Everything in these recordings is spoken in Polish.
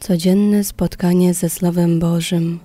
Codzienne spotkanie ze Słowem Bożym.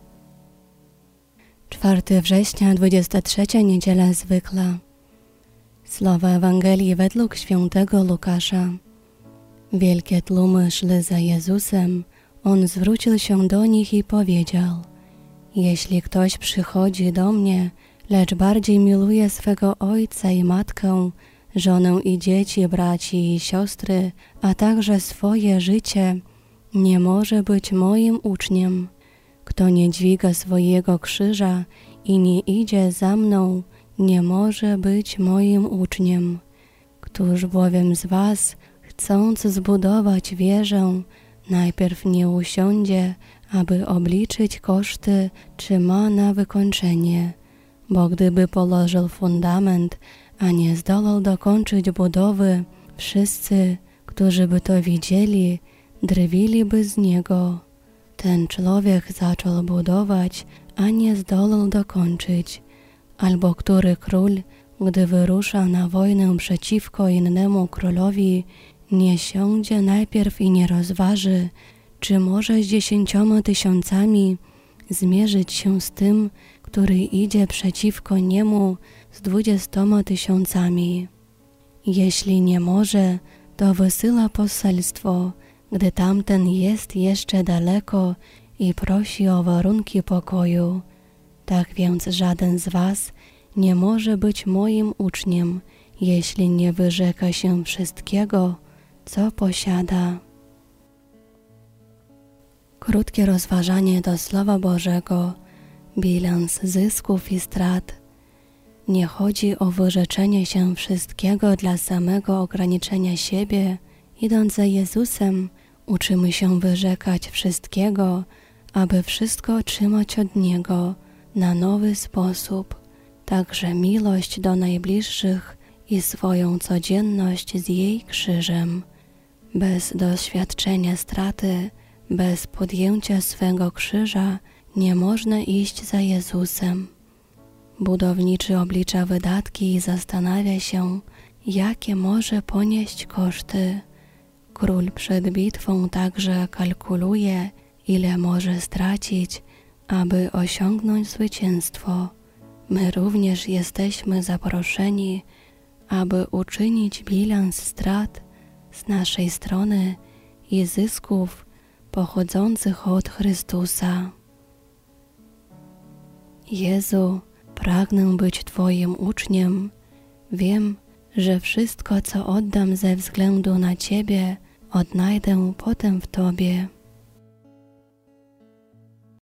4 września, 23 niedziela zwykła. Słowa Ewangelii według świętego Łukasza. Wielkie tłumy szły za Jezusem. On zwrócił się do nich i powiedział: Jeśli ktoś przychodzi do mnie, lecz bardziej miluje swego ojca i matkę, żonę i dzieci, braci i siostry, a także swoje życie, nie może być moim uczniem. Kto nie dźwiga swojego krzyża i nie idzie za mną, nie może być moim uczniem. Któż bowiem z was, chcąc zbudować wieżę, najpierw nie usiądzie, aby obliczyć koszty, czy ma na wykończenie? Bo gdyby położył fundament, a nie zdołał dokończyć budowy, wszyscy, którzy by to widzieli, drwiliby z niego. Ten człowiek zaczął budować, a nie zdołał dokończyć. Albo który król, gdy wyrusza na wojnę przeciwko innemu królowi, nie siądzie najpierw i nie rozważy, czy może z 10 000 zmierzyć się z tym, który idzie przeciwko niemu z 20 000. Jeśli nie może, to wysyła poselstwo, gdy tamten jest jeszcze daleko i prosi o warunki pokoju. Tak więc żaden z was nie może być moim uczniem, jeśli nie wyrzeka się wszystkiego, co posiada. Krótkie rozważanie do Słowa Bożego, bilans zysków i strat. Nie chodzi o wyrzeczenie się wszystkiego dla samego ograniczenia siebie. Idąc za Jezusem, uczymy się wyrzekać wszystkiego, aby wszystko otrzymać od Niego na nowy sposób, także miłość do najbliższych i swoją codzienność z jej krzyżem. Bez doświadczenia straty, bez podjęcia swego krzyża nie można iść za Jezusem. Budowniczy oblicza wydatki i zastanawia się, jakie może ponieść koszty. Król przed bitwą także kalkuluje, ile może stracić, aby osiągnąć zwycięstwo. My również jesteśmy zaproszeni, aby uczynić bilans strat z naszej strony i zysków pochodzących od Chrystusa. Jezu, pragnę być Twoim uczniem. Wiem, że wszystko, co oddam ze względu na Ciebie, odnajdę potem w Tobie.